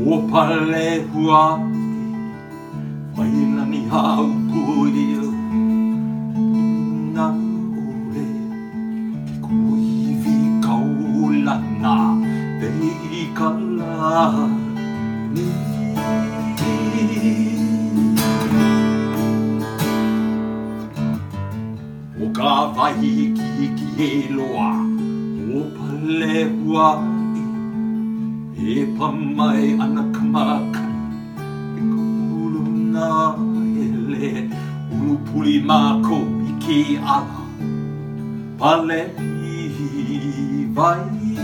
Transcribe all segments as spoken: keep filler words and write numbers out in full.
o pale hua mailani hau purio na ore ke kuivi kaulana vei kala ni o ka vai ki ki e loa o pale hua e pamai ana kamakani e kuluna hele ulu puli mako i ki ala pale i vai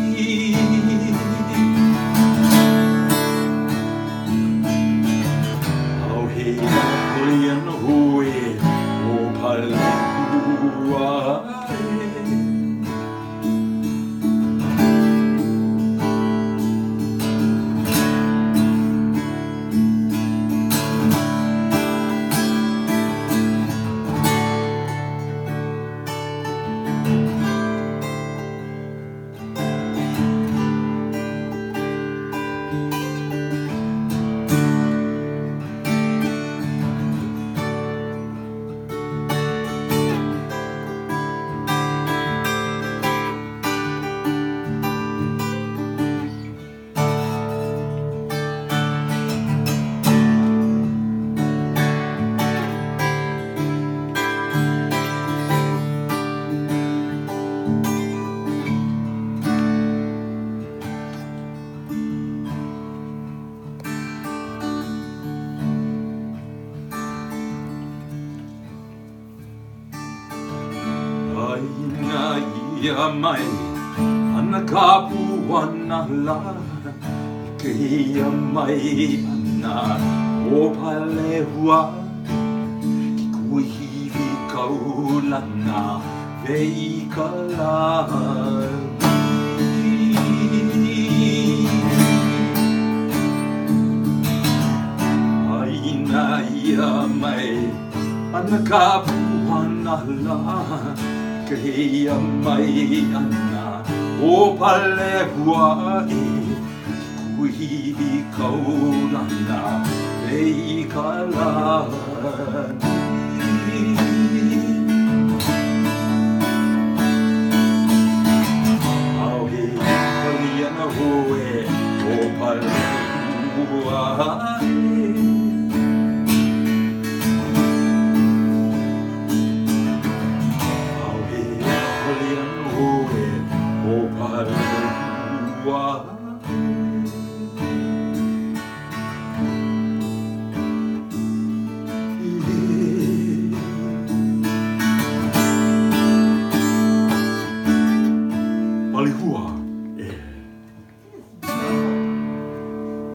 au he puli ana hoe o pale hua Aina ia mai ana ka puana la ke ia mai ana o pale hua ki kuihivi kaulana vei kala Aina ia mai ana ka puana la Kaya mai ana o pale hua e kuihi kaurana vei kala Au he kaliana hoe o pale hua